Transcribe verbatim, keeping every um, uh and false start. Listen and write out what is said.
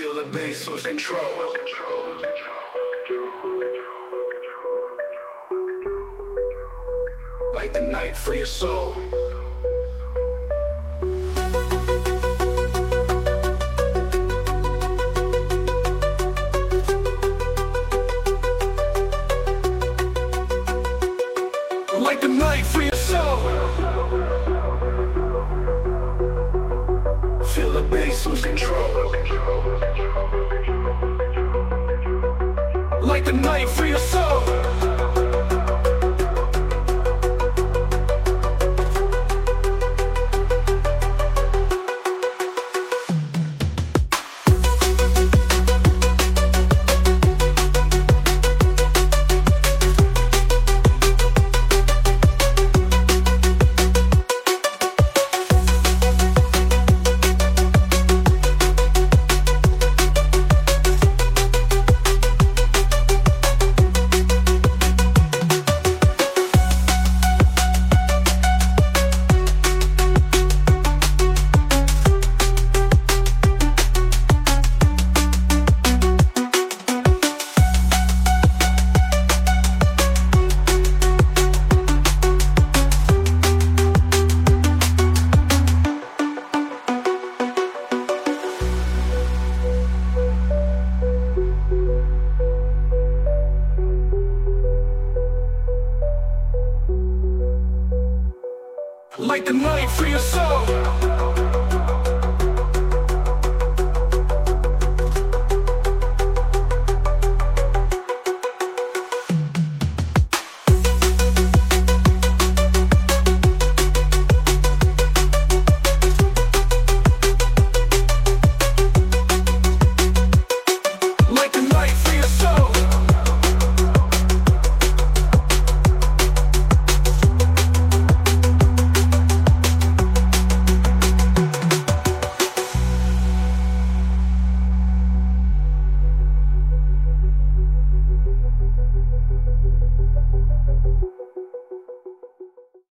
Feel the bass lose control. Like the night for your soul. Like the night for your soul. Feel the bass lose control. Like the night for your soul.